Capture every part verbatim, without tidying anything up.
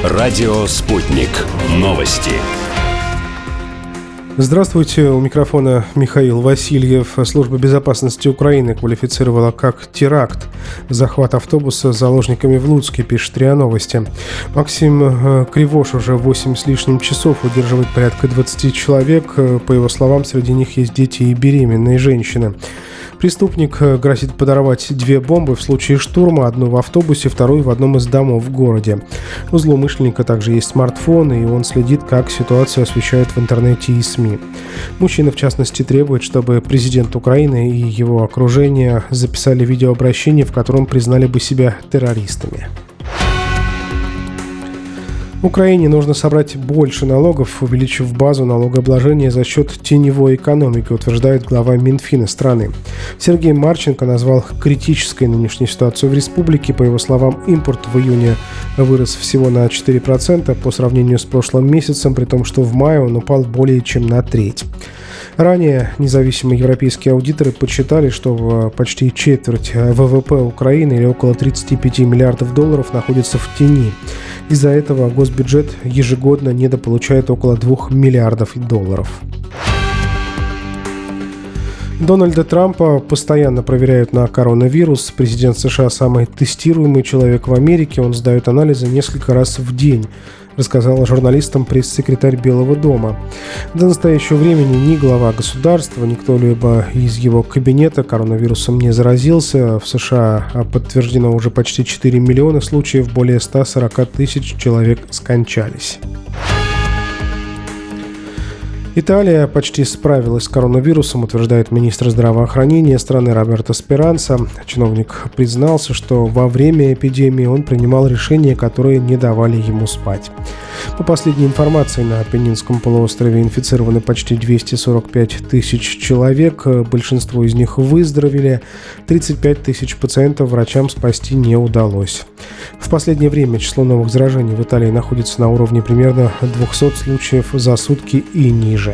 Радио «Спутник». Новости. Здравствуйте, у микрофона Михаил Васильев. Служба безопасности Украины квалифицировала как теракт захват автобуса с заложниками в Луцке, пишет РИА Новости. Максим Кривош уже восемь с лишним часов удерживает порядка двадцати человек. По его словам, среди них есть дети и беременные женщины. Преступник грозит подорвать две бомбы в случае штурма, одну в автобусе, вторую в одном из домов в городе. У злоумышленника также есть смартфон, и он следит, как ситуацию освещают в интернете и СМИ. Мужчина, в частности, требует, чтобы президент Украины и его окружение записали видеообращение, в котором признали бы себя террористами. Украине нужно собрать больше налогов, увеличив базу налогообложения за счет теневой экономики, утверждает глава Минфина страны. Сергей Марченко назвал критической нынешнюю ситуацию в республике. По его словам, импорт в июне вырос всего на четыре процента по сравнению с прошлым месяцем, при том, что в мае он упал более чем на треть. Ранее независимые европейские аудиторы подсчитали, что почти четверть ВВП Украины, или около тридцать пять миллиардов долларов, находится в тени. Из-за этого госбюджет ежегодно недополучает около двух миллиардов долларов. Дональда Трампа постоянно проверяют на коронавирус. Президент США самый тестируемый человек в Америке. Он сдает анализы несколько раз в день, рассказал журналистам пресс-секретарь Белого дома. До настоящего времени ни глава государства, ни кто-либо из его кабинета коронавирусом не заразился. В США подтверждено уже почти четыре миллиона случаев, более ста сорока тысяч человек скончались. Италия почти справилась с коронавирусом, утверждает министр здравоохранения страны Роберто Сперанца. Чиновник признался, что во время эпидемии он принимал решения, которые не давали ему спать. По последней информации, на Апеннинском полуострове инфицированы почти двести сорок пять тысяч человек. Большинство из них выздоровели. тридцать пять тысяч пациентов врачам спасти не удалось. В последнее время число новых заражений в Италии находится на уровне примерно двухсот случаев за сутки и ниже.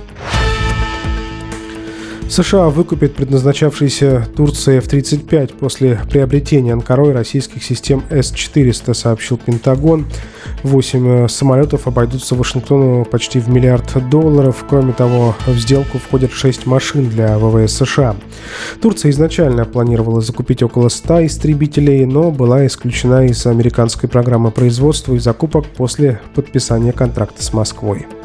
США выкупит предназначавшийся Турции эф тридцать пять после приобретения Анкарой российских систем эс четыреста, сообщил Пентагон. Восемь самолетов обойдутся Вашингтону почти в миллиард долларов. Кроме того, в сделку входят шесть машин для ВВС США. Турция изначально планировала закупить около ста истребителей, но была исключена из американской программы производства и закупок после подписания контракта с Москвой.